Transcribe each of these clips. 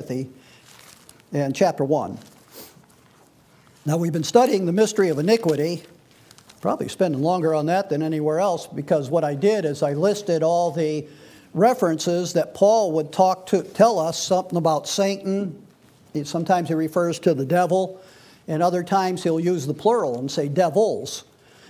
Timothy in chapter 1. Now, we've been studying the mystery of iniquity, probably spending longer on that than anywhere else, because what I did is I listed all the references that Paul would tell us something about Satan. Sometimes he refers to the devil, and other times he'll use the plural and say devils.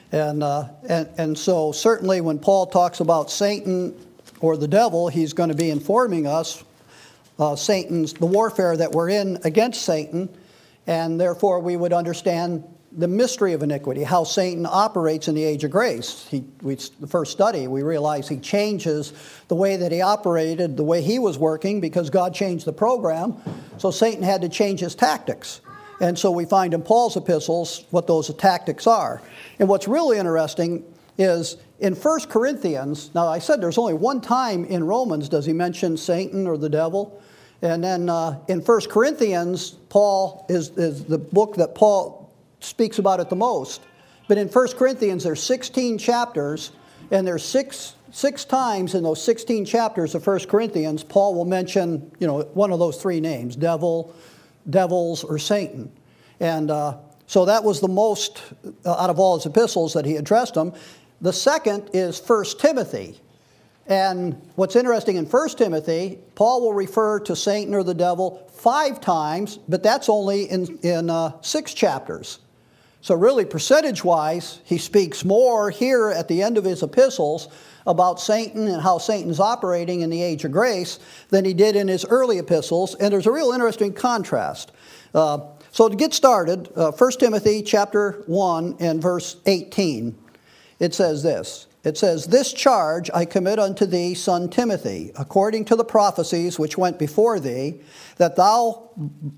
And so certainly when Paul talks about Satan or the devil, he's going to be informing us the warfare that we're in against Satan, and therefore we would understand the mystery of iniquity, how Satan operates in the age of grace. The first study, we realize he changes the way that he operated, the way he was working, because God changed the program. So Satan had to change his tactics. And so we find in Paul's epistles what those tactics are. And what's really interesting is in 1 Corinthians, now I said there's only one time in Romans does he mention Satan or the devil. And then in 1 Corinthians, Paul is the book that Paul speaks about it the most. But in 1 Corinthians, there's 16 chapters, and there's six times in those 16 chapters of 1 Corinthians, Paul will mention, one of those three names, devil, devils, or Satan. And so that was the most, out of all his epistles that he addressed them. The second is 1 Timothy. And what's interesting in 1 Timothy, Paul will refer to Satan or the devil 5 times, but that's only in 6 chapters. So really, percentage-wise, he speaks more here at the end of his epistles about Satan and how Satan's operating in the age of grace than he did in his early epistles. And there's a real interesting contrast. So to get started, 1 Timothy chapter 1 and verse 18, it says this. It says, "This charge I commit unto thee, son Timothy, according to the prophecies which went before thee, that thou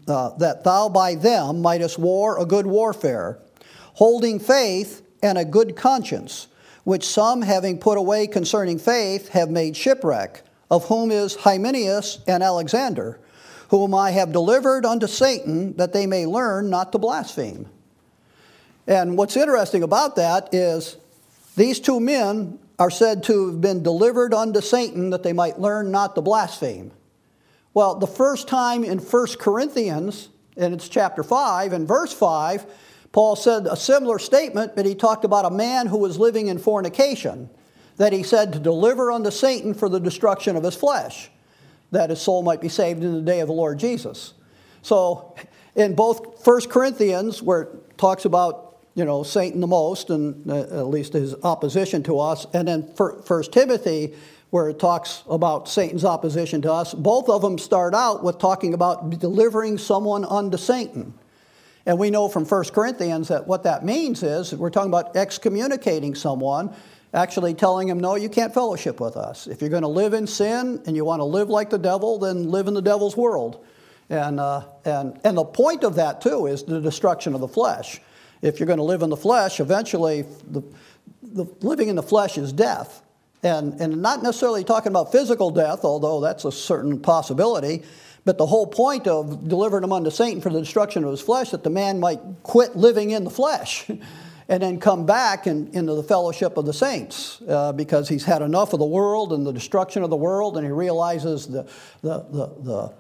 by them mightest war a good warfare, holding faith and a good conscience, which some, having put away concerning faith, have made shipwreck, of whom is Hymenaeus and Alexander, whom I have delivered unto Satan, that they may learn not to blaspheme." And what's interesting about that is these 2 men are said to have been delivered unto Satan, that they might learn not to blaspheme. Well, the first time in 1 Corinthians, and it's chapter 5, and verse 5, Paul said a similar statement, but he talked about a man who was living in fornication, that he said to deliver unto Satan for the destruction of his flesh, that his soul might be saved in the day of the Lord Jesus. So in both 1 Corinthians, where it talks about Satan the most, and at least his opposition to us, and then 1 Timothy, where it talks about Satan's opposition to us, both of them start out with talking about delivering someone unto Satan. And we know from 1 Corinthians that what that means is we're talking about excommunicating someone, actually telling him, no, you can't fellowship with us. If you're going to live in sin and you want to live like the devil, then live in the devil's world. And the point of that, too, is the destruction of the flesh. If you're going to live in the flesh, eventually the living in the flesh is death. And not necessarily talking about physical death, although that's a certain possibility, but the whole point of delivering him unto Satan for the destruction of his flesh, that the man might quit living in the flesh and then come back into the fellowship of the saints, because he's had enough of the world and the destruction of the world, and he realizes the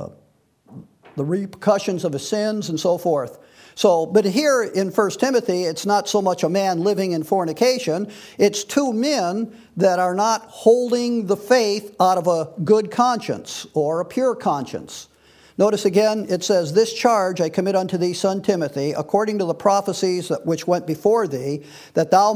repercussions of his sins and so forth. So, but here in 1 Timothy, it's not so much a man living in fornication. It's 2 men that are not holding the faith out of a good conscience or a pure conscience. Notice again, it says, "This charge I commit unto thee, son Timothy, according to the prophecies which went before thee, that thou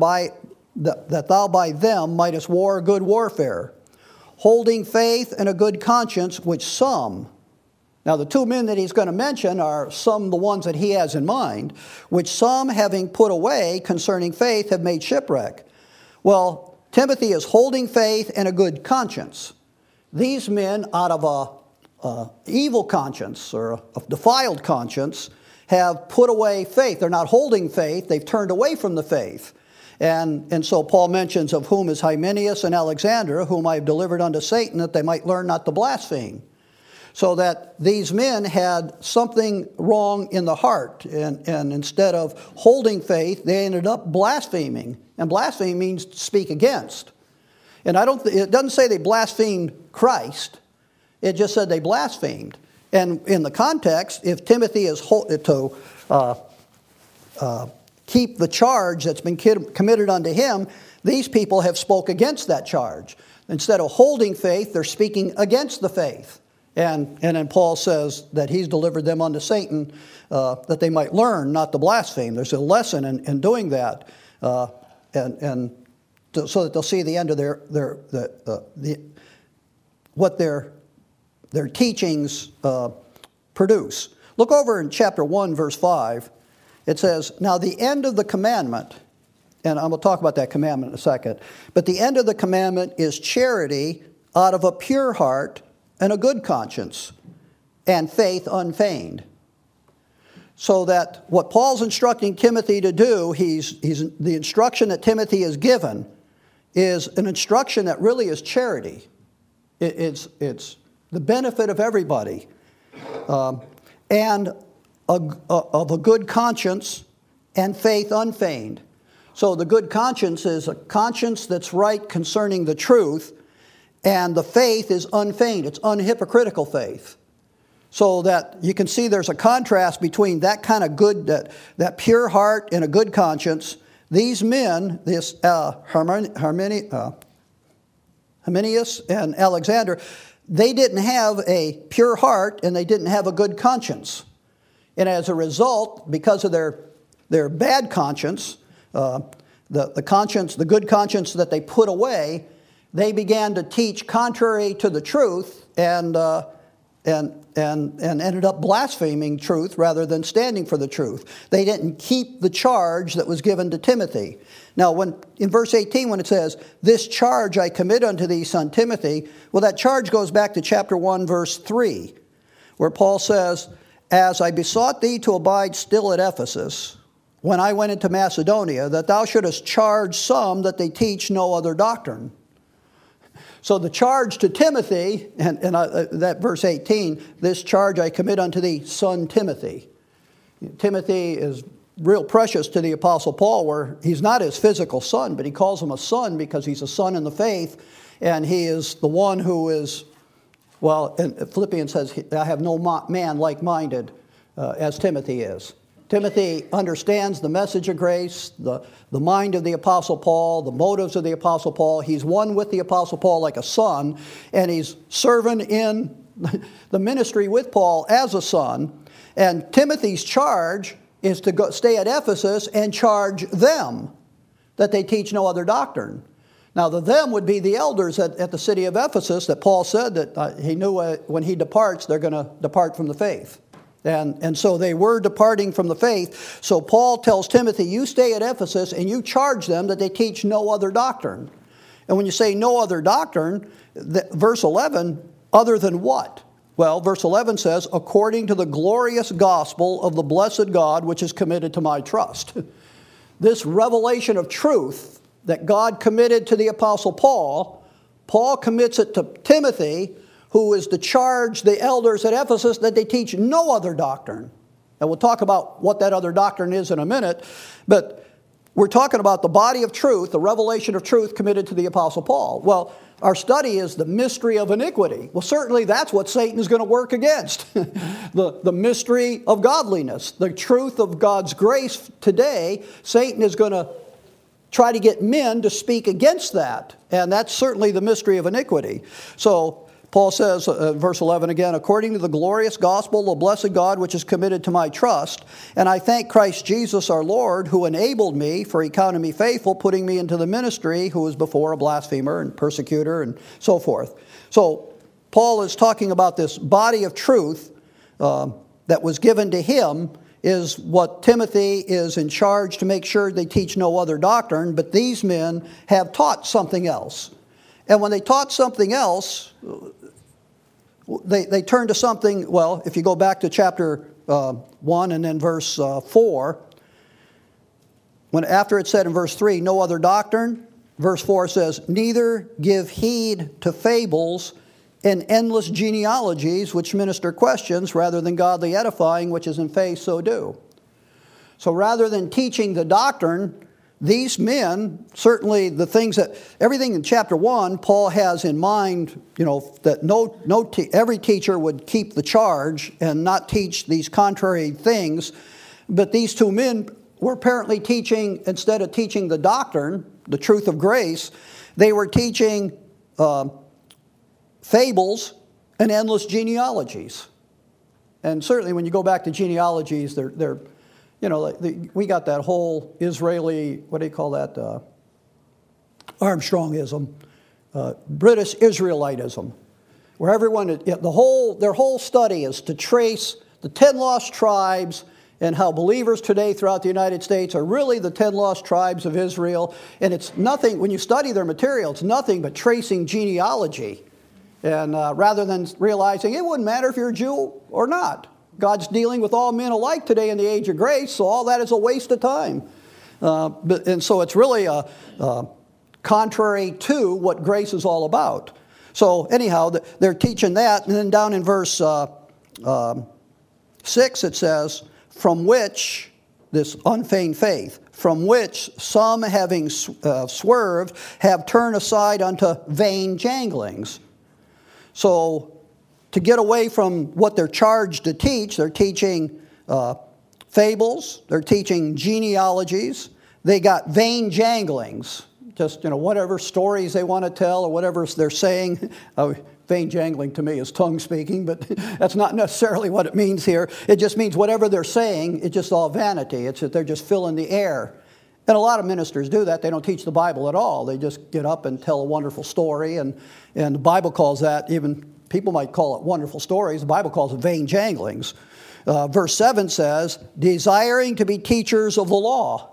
by them mightest war a good warfare, holding faith and a good conscience, which some..." Now, the 2 men that he's going to mention are the ones that he has in mind, "which some, having put away concerning faith, have made shipwreck." Well, Timothy is holding faith and a good conscience. These men, out of a evil conscience or a defiled conscience, have put away faith. They're not holding faith. They've turned away from the faith. And so Paul mentions, "of whom is Hymenaeus and Alexander, whom I have delivered unto Satan, that they might learn not to blaspheme." So that these men had something wrong in the heart, and instead of holding faith, they ended up blaspheming. And blaspheme means to speak against. And it doesn't say they blasphemed Christ. It just said they blasphemed. And in the context, if Timothy is to keep the charge that's been committed unto him, these people have spoke against that charge. Instead of holding faith, they're speaking against the faith. And then Paul says that he's delivered them unto Satan, that they might learn not to blaspheme. There's a lesson in doing that, so that they'll see the end of what their teachings produce. Look over in chapter 1, verse 5. It says, "Now the end of the commandment," and I'm going to talk about that commandment in a second, "but the end of the commandment is charity out of a pure heart and a good conscience, and faith unfeigned." So that what Paul's instructing Timothy to do, the instruction that Timothy is given is an instruction that really is charity. It's the benefit of everybody, and of a good conscience and faith unfeigned. So the good conscience is a conscience that's right concerning the truth, and the faith is unfeigned. It's unhypocritical faith. So that you can see there's a contrast between that kind of good, that pure heart and a good conscience. These men, this Hymenaeus and Alexander, they didn't have a pure heart and they didn't have a good conscience. And as a result, because of their bad conscience, the good conscience that they put away, they began to teach contrary to the truth and ended up blaspheming truth rather than standing for the truth. They didn't keep the charge that was given to Timothy. Now, in verse 18, when it says, "This charge I commit unto thee, son Timothy," well, that charge goes back to chapter 1, verse 3, where Paul says, "As I besought thee to abide still at Ephesus, when I went into Macedonia, that thou shouldest charge some that they teach no other doctrine." So the charge to Timothy, and that verse 18, "This charge I commit unto thee, son Timothy." Timothy is real precious to the Apostle Paul, where he's not his physical son, but he calls him a son because he's a son in the faith, and he is the one who is, well, and Philippians says, "I have no man like-minded as Timothy is." Timothy understands the message of grace, the mind of the Apostle Paul, the motives of the Apostle Paul. He's one with the Apostle Paul like a son, and he's serving in the ministry with Paul as a son. And Timothy's charge is to stay at Ephesus and charge them that they teach no other doctrine. Now, the them would be the elders at the city of Ephesus that Paul said that he knew when he departs, they're going to depart from the faith. And so they were departing from the faith. So Paul tells Timothy, you stay at Ephesus and you charge them that they teach no other doctrine. And when you say no other doctrine, verse 11, other than what? Well, verse 11 says, according to the glorious gospel of the blessed God, which is committed to my trust. This revelation of truth that God committed to the Apostle Paul, Paul commits it to Timothy, who is to charge the elders at Ephesus that they teach no other doctrine. And we'll talk about what that other doctrine is in a minute. But we're talking about the body of truth, the revelation of truth committed to the Apostle Paul. Well, our study is the mystery of iniquity. Well, certainly that's what Satan is going to work against. the mystery of godliness, the truth of God's grace today. Satan is going to try to get men to speak against that. And that's certainly the mystery of iniquity. So Paul says, verse 11 again, according to the glorious gospel of the blessed God, which is committed to my trust, and I thank Christ Jesus our Lord, who enabled me, for he counted me faithful, putting me into the ministry, who was before a blasphemer and persecutor and so forth. So Paul is talking about this body of truth that was given to him, is what Timothy is in charge to make sure they teach no other doctrine, but these men have taught something else. And when they taught something else, they turned to something, well, if you go back to chapter 1 and then verse 4, after it said in verse 3, no other doctrine, verse 4 says, neither give heed to fables and endless genealogies which minister questions rather than godly edifying, which is in faith, so do. So rather than teaching the doctrine these men, certainly everything in chapter 1, Paul has in mind, that every teacher would keep the charge and not teach these contrary things. But these two men were apparently teaching, instead of teaching the doctrine, the truth of grace, they were teaching fables and endless genealogies. And certainly when you go back to genealogies, they're we got that whole Israeli, what do you call that, Armstrongism, British Israelitism, where their whole study is to trace the 10 lost tribes and how believers today throughout the United States are really the 10 lost tribes of Israel. And it's nothing, when you study their material, it's nothing but tracing genealogy. And rather than realizing it wouldn't matter if you're a Jew or not. God's dealing with all men alike today in the age of grace, so all that is a waste of time. And so it's really contrary to what grace is all about. So anyhow, they're teaching that. And then down in verse 6 it says, from which, this unfeigned faith, from which some having swerved have turned aside unto vain janglings. So to get away from what they're charged to teach, they're teaching fables, they're teaching genealogies, they got vain janglings, just whatever stories they want to tell or whatever they're saying. Vain jangling to me is tongue speaking, but that's not necessarily what it means here. It just means whatever they're saying, it's just all vanity. It's that they're just filling the air. And a lot of ministers do that. They don't teach the Bible at all. They just get up and tell a wonderful story, and the Bible calls that, even people might call it wonderful stories, the Bible calls it vain janglings. Verse 7 says, desiring to be teachers of the law.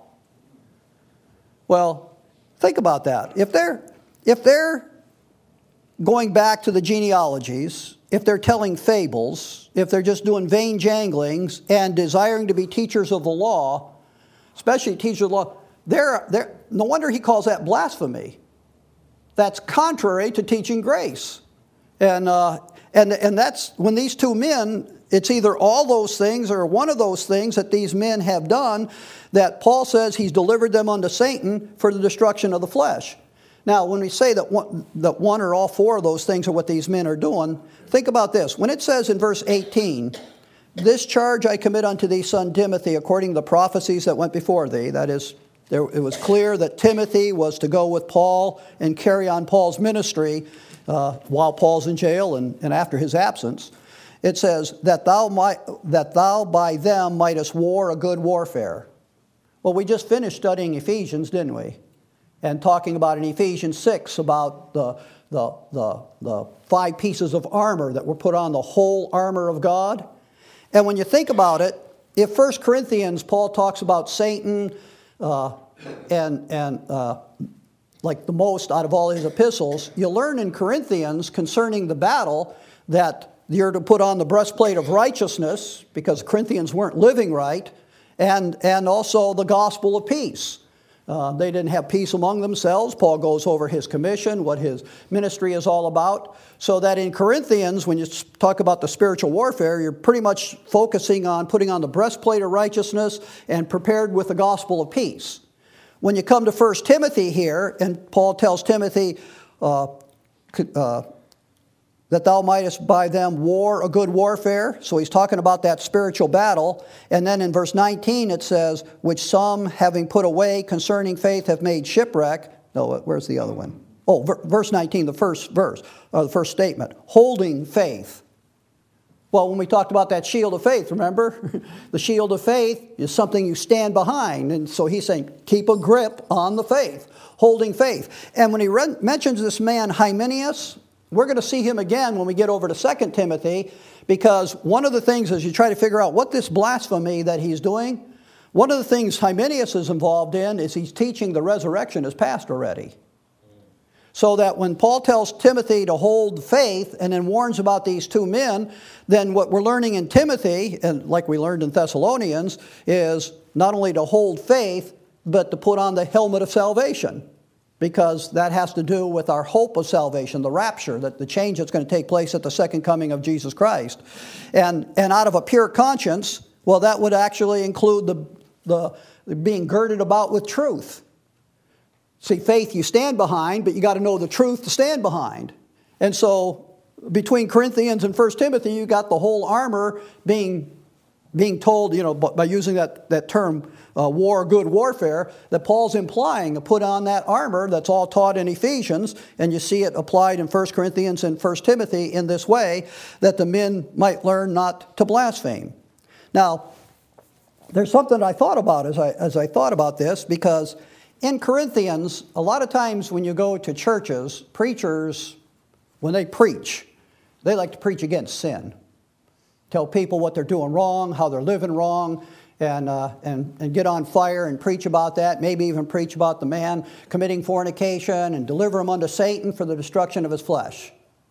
Well, think about that. If they're going back to the genealogies, if they're telling fables, if they're just doing vain janglings and desiring to be teachers of the law, especially teachers of the law, no wonder he calls that blasphemy. That's contrary to teaching grace. And that's when these two men, it's either all those things or one of those things that these men have done that Paul says he's delivered them unto Satan for the destruction of the flesh. Now, when we say that one or all four of those things are what these men are doing, think about this. When it says in verse 18, this charge I commit unto thee, son Timothy, according to the prophecies that went before thee, that is, it was clear that Timothy was to go with Paul and carry on Paul's ministry while Paul's in jail and after his absence. It says, that thou by them mightest war a good warfare. Well, we just finished studying Ephesians, didn't we? And talking about in Ephesians 6 about the 5 pieces of armor that were put on the whole armor of God. And when you think about it, if 1 Corinthians, Paul talks about Satan like the most out of all his epistles, you learn in Corinthians concerning the battle that you're to put on the breastplate of righteousness because Corinthians weren't living right, and also the gospel of peace. They didn't have peace among themselves. Paul goes over his commission, what his ministry is all about. So that in Corinthians, when you talk about the spiritual warfare, you're pretty much focusing on putting on the breastplate of righteousness and prepared with the gospel of peace. When you come to 1 Timothy here, and Paul tells Timothy that thou mightest by them war a good warfare. So he's talking about that spiritual battle. And then in verse 19 it says, which some having put away concerning faith have made shipwreck. No, where's the other one? Oh, verse 19, the first verse, or the first statement. Holding faith. Well, when we talked about that shield of faith, remember? The shield of faith is something you stand behind. And so he's saying, keep a grip on the faith. Holding faith. And when he mentions this man Hymenaeus, we're going to see him again when we get over to 2 Timothy, because one of the things as you try to figure out what this blasphemy that he's doing, one of the things Hymenaeus is involved in is he's teaching the resurrection is past already. So that when Paul tells Timothy to hold faith and then warns about these two men, then what we're learning in Timothy, and like we learned in Thessalonians, is not only to hold faith, but to put on the helmet of salvation. Because that has to do with our hope of salvation, the rapture, that the change that's going to take place at the second coming of Jesus Christ. And out of a pure conscience, well, that would actually include the being girded about with truth. See, faith you stand behind, but you got to know the truth to stand behind. And so between Corinthians and 1 Timothy, you got the whole armor being told, by using that term, good warfare, that Paul's implying to put on that armor that's all taught in Ephesians, and you see it applied in 1 Corinthians and 1 Timothy in this way, that the men might learn not to blaspheme. Now, there's something I thought about as I thought about this, because in Corinthians, a lot of times when you go to churches, preachers, when they preach, they like to preach against sin. Tell people what they're doing wrong, how they're living wrong, and get on fire and preach about that, maybe even preach about the man committing fornication and deliver him unto Satan for the destruction of his flesh.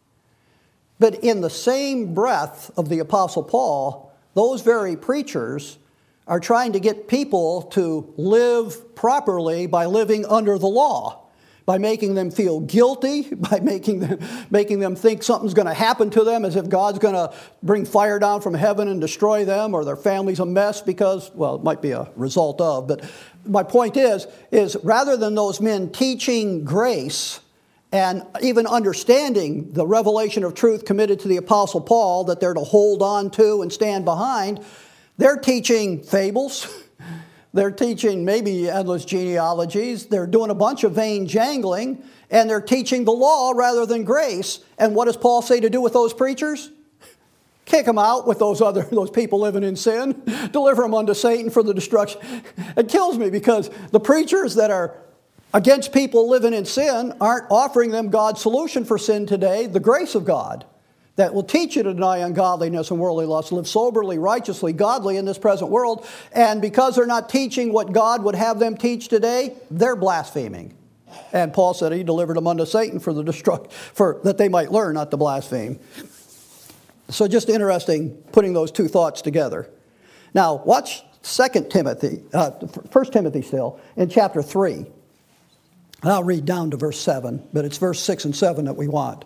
But in the same breath of the Apostle Paul, those very preachers are trying to get people to live properly by living under the law, by making them feel guilty, by making them think something's going to happen to them, as if God's going to bring fire down from heaven and destroy them, or their family's a mess because, well, it might be a result of. But my point is rather than those men teaching grace and even understanding the revelation of truth committed to the Apostle Paul that they're to hold on to and stand behind, they're teaching fables. They're teaching maybe endless genealogies. They're doing a bunch of vain jangling, and they're teaching the law rather than grace. And what does Paul say to do with those preachers? Kick them out with those people living in sin. Deliver them unto Satan for the destruction. It kills me, because the preachers that are against people living in sin aren't offering them God's solution for sin today, the grace of God, that will teach you to deny ungodliness and worldly lust, live soberly, righteously, godly in this present world. And because they're not teaching what God would have them teach today, they're blaspheming. And Paul said he delivered them unto Satan for that they might learn not to blaspheme. So just interesting putting those two thoughts together. Now, watch 1 Timothy still, in chapter 3. I'll read down to verse 7, but it's verse 6 and 7 that we want.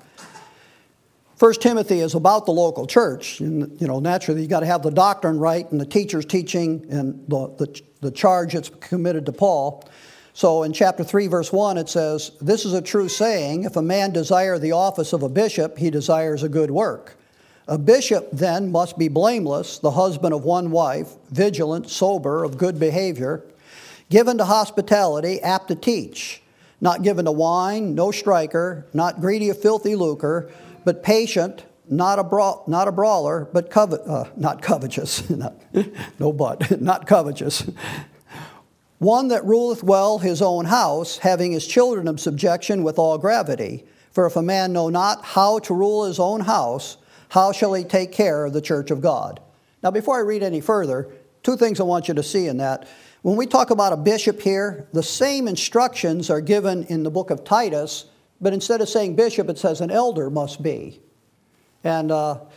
1 Timothy is about the local church. And, naturally, you've got to have the doctrine right and the teachers teaching and the charge that's committed to Paul. So in chapter 3, verse 1, it says, "This is a true saying, if a man desire the office of a bishop, he desires a good work. A bishop then must be blameless, the husband of one wife, vigilant, sober, of good behavior, given to hospitality, apt to teach, not given to wine, no striker, not greedy of filthy lucre, but patient, not a brawler, but not covetous, not covetous. One that ruleth well his own house, having his children in subjection with all gravity. For if a man know not how to rule his own house, how shall he take care of the church of God?" Now, before I read any further, two things I want you to see in that. When we talk about a bishop here, the same instructions are given in the book of Titus, but instead of saying bishop, it says an elder must be. And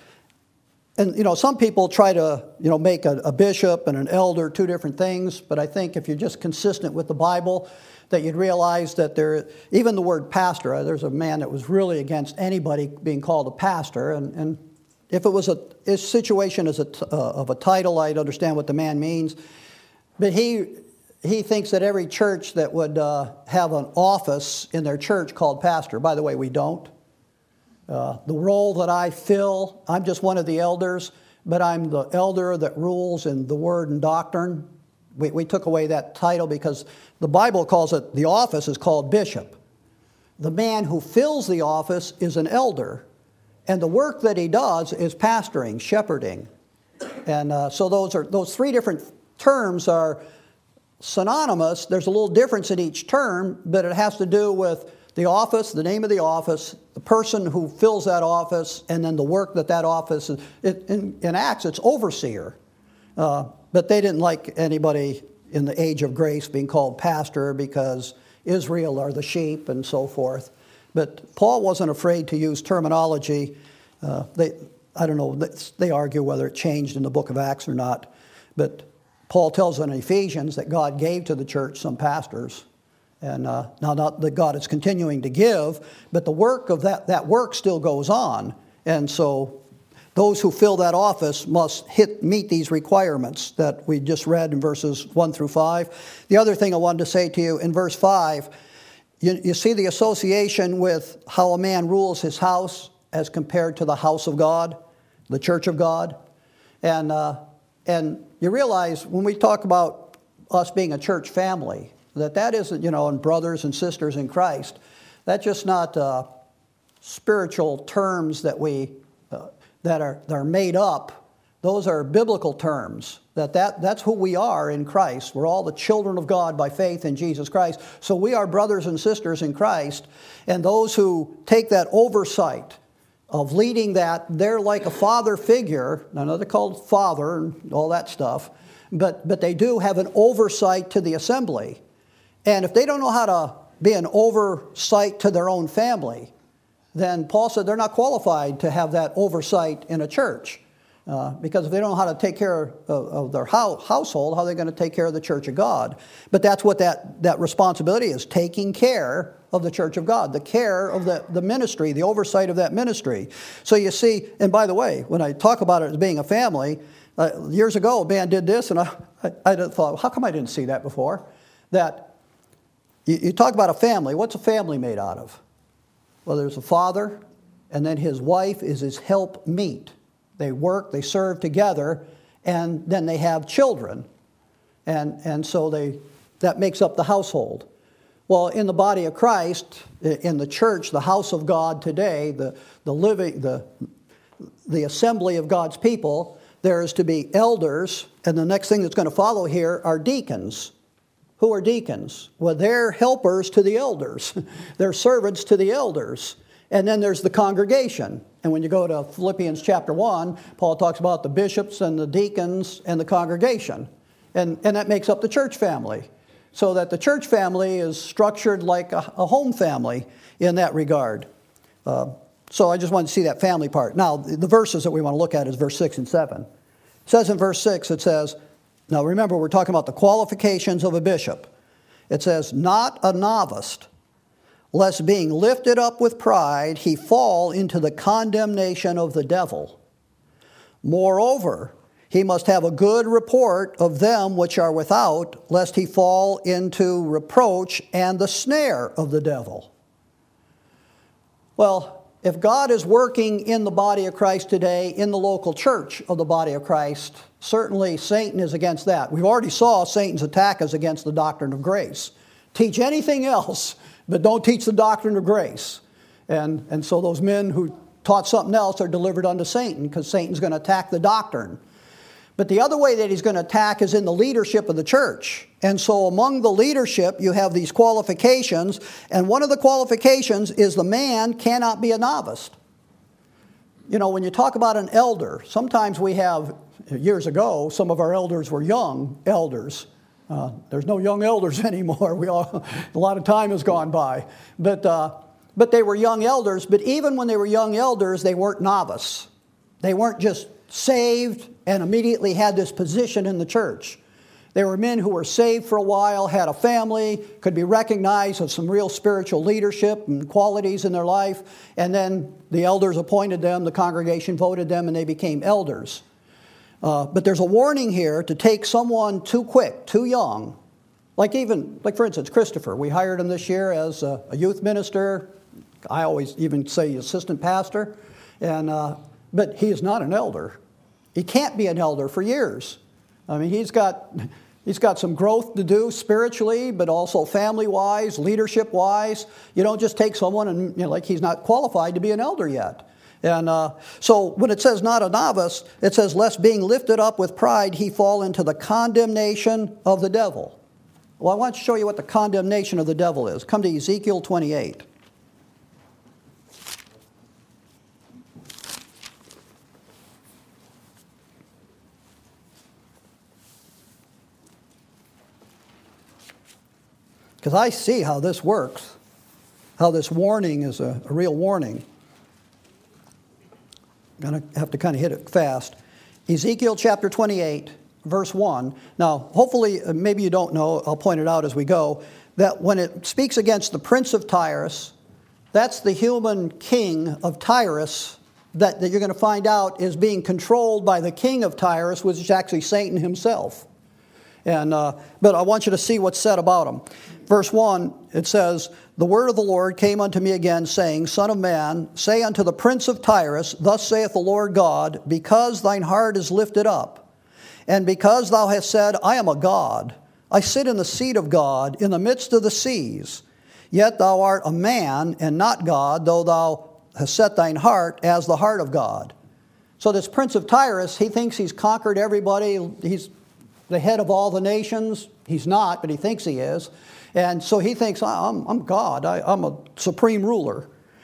some people try to, make a bishop and an elder two different things, but I think if you're just consistent with the Bible, that you'd realize that even the word pastor, there's a man that was really against anybody being called a pastor, and if it was a situation of a title, I'd understand what the man means, but he thinks that every church that would have an office in their church called pastor. By the way, we don't. The role that I fill, I'm just one of the elders, but I'm the elder that rules in the word and doctrine. We took away that title because the Bible calls it, the office is called bishop. The man who fills the office is an elder, and the work that he does is pastoring, shepherding. And so those three different terms are synonymous. There's a little difference in each term, but it has to do with the office, the name of the office, the person who fills that office, and then the work that office is. In Acts, it's overseer. But they didn't like anybody in the age of grace being called pastor because Israel are the sheep and so forth. But Paul wasn't afraid to use terminology. I don't know, they argue whether it changed in the book of Acts or not. But Paul tells in Ephesians that God gave to the church some pastors. And now, not that God is continuing to give, but the work of that work still goes on. And so those who fill that office must meet these requirements that we just read in verses 1 through 5. The other thing I wanted to say to you, in verse 5, You see the association with how a man rules his house as compared to the house of God, the church of God. And you realize when we talk about us being a church family, that isn't, and brothers and sisters in Christ. That's just not spiritual terms that are made up. Those are biblical terms. That's who we are in Christ. We're all the children of God by faith in Jesus Christ. So we are brothers and sisters in Christ. And those who take that oversight of leading that, they're like a father figure. I know they're called father and all that stuff, but they do have an oversight to the assembly. And if they don't know how to be an oversight to their own family, then Paul said they're not qualified to have that oversight in a church. Because if they don't know how to take care of their household, how are they going to take care of the church of God? But that's what that responsibility is, taking care of the church of God, the care of the ministry, the oversight of that ministry. So you see, and by the way, when I talk about it as being a family, years ago a man did this, and I thought, how come I didn't see that before? That you talk about a family, what's a family made out of? Well, there's a father, and then his wife is his helpmeet. They work, they serve together, and then they have children. And so that makes up the household. Well, in the body of Christ, in the church, the house of God today, the assembly of God's people, there is to be elders, and the next thing that's going to follow here are deacons. Who are deacons? Well, they're helpers to the elders. They're servants to the elders. And then there's the congregation. And when you go to Philippians chapter 1, Paul talks about the bishops and the deacons and the congregation. And that makes up the church family. So that the church family is structured like a home family in that regard. So I just wanted to see that family part. Now, the verses that we want to look at is verse 6 and 7. It says in verse 6, it says, now remember, we're talking about the qualifications of a bishop. It says, not a novice, lest being lifted up with pride, he fall into the condemnation of the devil. Moreover, he must have a good report of them which are without, lest he fall into reproach and the snare of the devil. Well, if God is working in the body of Christ today, in the local church of the body of Christ, certainly Satan is against that. We've already saw Satan's attack is against the doctrine of grace. Teach anything else, but don't teach the doctrine of grace. And so those men who taught something else are delivered unto Satan, because Satan's going to attack the doctrine. But the other way that he's going to attack is in the leadership of the church. And so among the leadership, you have these qualifications. And one of the qualifications is the man cannot be a novice. When you talk about an elder, sometimes we have, years ago, some of our elders were young elders. There's no young elders anymore. A lot of time has gone by. But they were young elders. But even when they were young elders, they weren't novice. They weren't just saved and immediately had this position in the church. They were men who were saved for a while, had a family, could be recognized of some real spiritual leadership and qualities in their life, and then the elders appointed them, the congregation voted them, and they became elders. But there's a warning here to take someone too quick, too young. Like for instance, Christopher. We hired him this year as a youth minister. I always even say assistant pastor. But he is not an elder. He can't be an elder for years. I mean, he's got some growth to do spiritually, but also family-wise, leadership-wise. You don't just take someone and, he's not qualified to be an elder yet. And so when it says not a novice, it says, lest being lifted up with pride, he fall into the condemnation of the devil. Well, I want to show you what the condemnation of the devil is. Come to Ezekiel 28. Because I see how this works, how this warning is a real warning. I'm going to have to kind of hit it fast. Ezekiel chapter 28, verse 1. Now, hopefully, maybe you don't know, I'll point it out as we go, that when it speaks against the prince of Tyrus, that's the human king of Tyrus that you're going to find out is being controlled by the king of Tyrus, which is actually Satan himself. But I want you to see what's said about him. Verse 1, it says, "The word of the Lord came unto me again, saying, Son of man, say unto the prince of Tyrus, Thus saith the Lord God, because thine heart is lifted up, and because thou hast said, I am a god, I sit in the seat of God, in the midst of the seas. Yet thou art a man, and not God, though thou hast set thine heart as the heart of God." So this prince of Tyrus, he thinks he's conquered everybody. He's the head of all the nations. He's not, but he thinks he is. And so he thinks, I'm God. I'm a supreme ruler.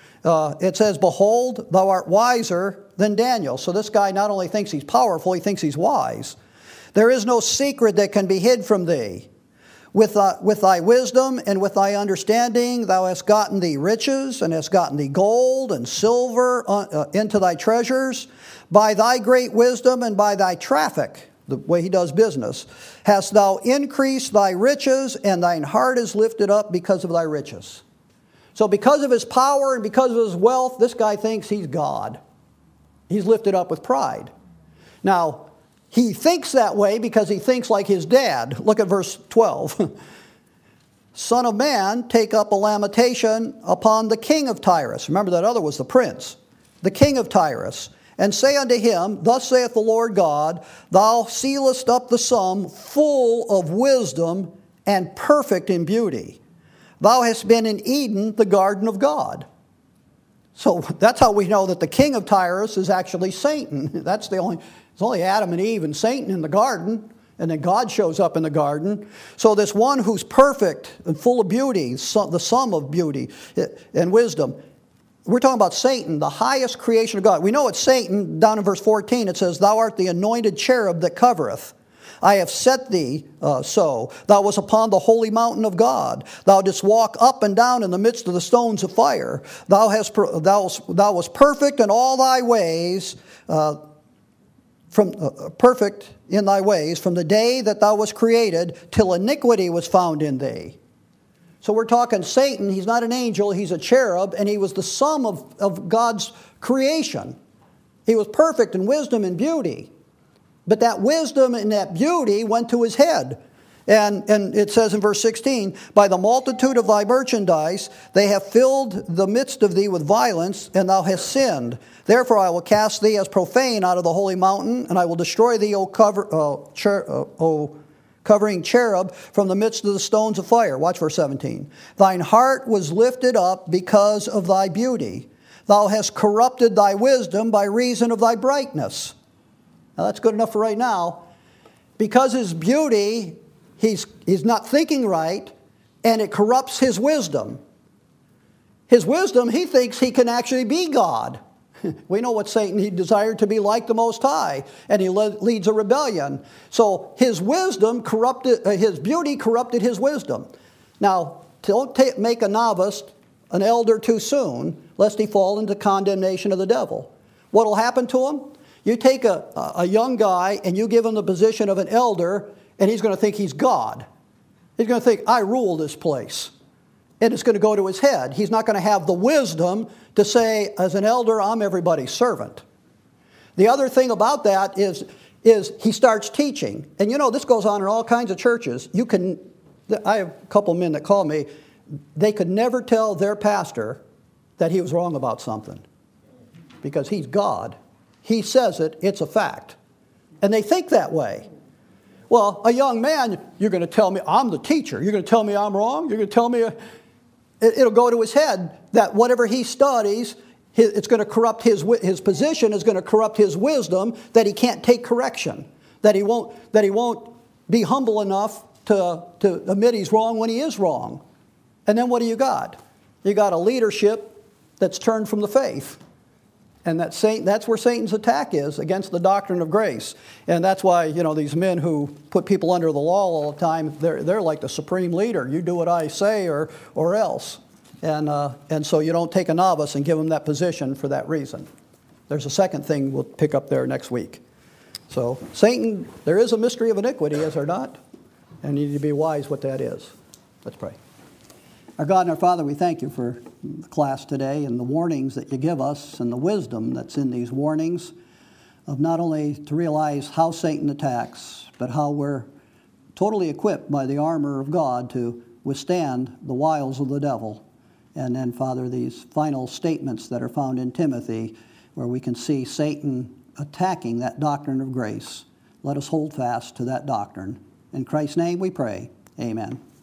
It says, "Behold, thou art wiser than Daniel." So this guy not only thinks he's powerful, he thinks he's wise. "There is no secret that can be hid from thee. With thy wisdom and with thy understanding thou hast gotten thee riches, and hast gotten thee gold and silver into thy treasures. By thy great wisdom and by thy traffic," the way he does business, "hast thou increased thy riches, and thine heart is lifted up because of thy riches." So because of his power and because of his wealth, this guy thinks he's God. He's lifted up with pride. Now, he thinks that way because he thinks like his dad. Look at verse 12. "Son of man, take up a lamentation upon the king of Tyrus." Remember, that other was the prince. "The king of Tyrus. And say unto him, Thus saith the Lord God, Thou sealest up the sum, full of wisdom and perfect in beauty. Thou hast been in Eden, the garden of God." So that's how we know that the king of Tyrus is actually Satan. It's only Adam and Eve and Satan in the garden, and then God shows up in the garden. So this one who's perfect and full of beauty, the sum of beauty and wisdom, we're talking about Satan, the highest creation of God. We know it's Satan. Down in verse 14 it says, "Thou art the anointed cherub that covereth. I have set thee so. Thou wast upon the holy mountain of God. Thou didst walk up and down in the midst of the stones of fire. Thou wast perfect in all thy ways, perfect in thy ways, from the day that thou wast created, till iniquity was found in thee." So we're talking Satan. He's not an angel. He's a cherub, and he was the sum of God's creation. He was perfect in wisdom and beauty. But that wisdom and that beauty went to his head. And it says in verse 16, "By the multitude of thy merchandise they have filled the midst of thee with violence, and thou hast sinned. Therefore I will cast thee as profane out of the holy mountain, and I will destroy thee, O covering cherub, from the midst of the stones of fire." Watch verse 17. "Thine heart was lifted up because of thy beauty. Thou hast corrupted thy wisdom by reason of thy brightness." Now that's good enough for right now. Because his beauty, he's not thinking right, and it corrupts his wisdom. His wisdom, he thinks he can actually be God. We know what Satan, he desired to be like the Most High, and he leads a rebellion. So his wisdom corrupted, his beauty corrupted his wisdom. Now, don't make a novice an elder too soon, lest he fall into condemnation of the devil. What will happen to him? You take a young guy and you give him the position of an elder, and he's going to think he's God. He's going to think, I rule this place. And it's going to go to his head. He's not going to have the wisdom to say, as an elder, I'm everybody's servant. The other thing about that is he starts teaching. And you know, this goes on in all kinds of churches. I have a couple of men that call me. They could never tell their pastor that he was wrong about something, because he's God. He says it, it's a fact. And they think that way. Well, a young man, you're going to tell me I'm the teacher. You're going to tell me I'm wrong. You're going to tell me it'll go to his head that whatever he studies, it's going to corrupt his position is going to corrupt his wisdom, that he can't take correction, that he won't be humble enough to admit he's wrong when he is wrong. And then what do you got? You got a leadership that's turned from the faith. And that's where Satan's attack is, against the doctrine of grace. And that's why, you know, these men who put people under the law all the time, they're like the supreme leader. You do what I say or else. And so you don't take a novice and give him that position for that reason. There's a second thing we'll pick up there next week. So Satan, there is a mystery of iniquity, is there not? And you need to be wise what that is. Let's pray. Our God and our Father, we thank you for the class today and the warnings that you give us and the wisdom that's in these warnings, of not only to realize how Satan attacks, but how we're totally equipped by the armor of God to withstand the wiles of the devil. And then, Father, these final statements that are found in Timothy, where we can see Satan attacking that doctrine of grace. Let us hold fast to that doctrine. In Christ's name we pray. Amen.